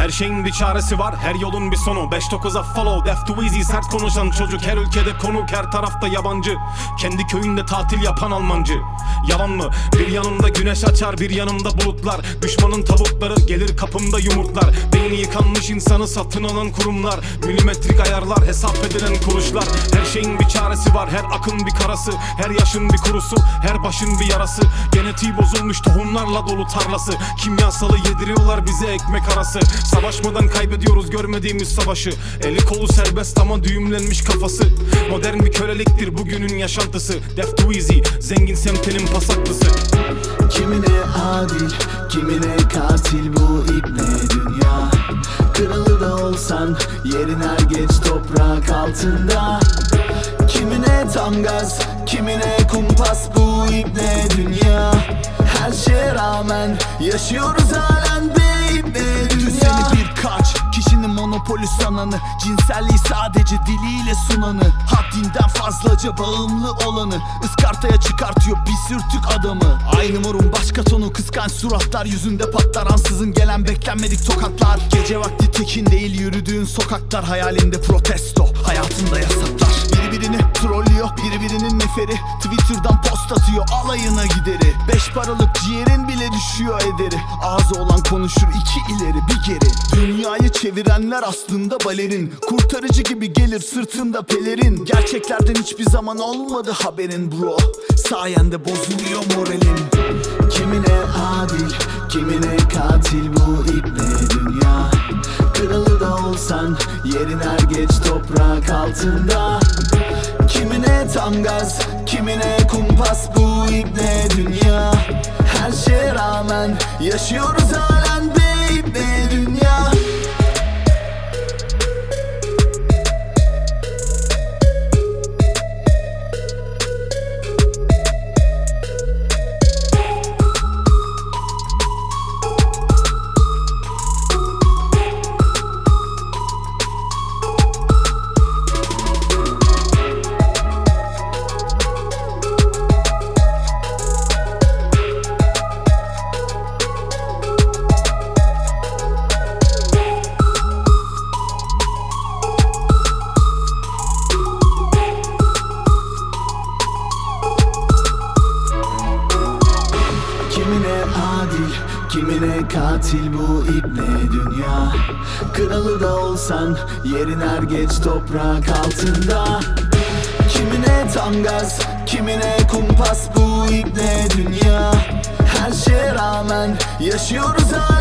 Her şeyin bir çaresi var, her yolun bir sonu. 5-9'a follow, Death to Easy. Sert konuşan çocuk, her ülkede konuk, her tarafta yabancı. Kendi köyünde tatil yapan Almancı. Yalan mı? Bir yanımda güneş açar, bir yanımda bulutlar. Düşmanın tavukları gelir kapımda yumurtlar. Beyni yıkanmış insanı satın alan kurumlar. Milimetrik ayarlar, hesap edilen kuruşlar. Her şeyin bir çaresi var, her akın bir karası. Her yaşın bir kurusu, her başın bir yarası. Genetiği bozulmuş tohumlarla dolu tarlası. Kimyasalı yediriyorlar bize ekmek arası. Savaşmadan kaybediyoruz görmediğimiz savaşı. Eli kolu serbest ama düğümlenmiş kafası. Modern bir köleliktir bugünün yaşantısı. Death to Easy, zengin semtinin pasaklısı. Kimine adil, kimine katil bu ibne dünya. Kralı da olsan yerin er geç toprak altında. Kimine tam gaz, kimine kumpas bu ibne dünya. Her şeye rağmen yaşıyoruz halen be ibne dünya. Düzeni birkaç kişinin monopolü sananı, cinselliği sadece diliyle sunanı, haddinden fazlaca bağımlı olanı ıskartaya çıkartıyor bir sürtük adamı. Aynı morun başka tonu, kıskanç suratlar yüzünde patlar. Ansızın gelen beklenmedik tokatlar. Gece vakti tekin değil yürüdüğün sokaklar. Hayalinde protesto, hayatında yasaklar. Biri birini trollüyor, biri birinin neferi. Twitter'dan post atıyor, alayına gideri. 5 paralık ciğerin bile düşüyor ederi. Ağzı olan konuşur, iki ileri bir geri. Dünyayı çevirenler aslında balerin. Kurtarıcı gibi gelir sırtında pelerin. Gerçeklerden hiçbir zaman olmadı haberin bro. Sayende bozuluyor moralin. Kimine adil, kimine katil bu ibne dünya. Kralı da olsan yerin er geç toprak altında. Kimine tam gaz, kimine kumpas bu ibne dünya. Her şeye rağmen yaşıyoruz halen be ibne dünya. Kimine adil, kimine katil bu ibne dünya. Kralı da olsan yerin er geç toprak altında. Kimine tam gaz, kimine kumpas bu ibne dünya. Her şeye rağmen yaşıyoruz hala.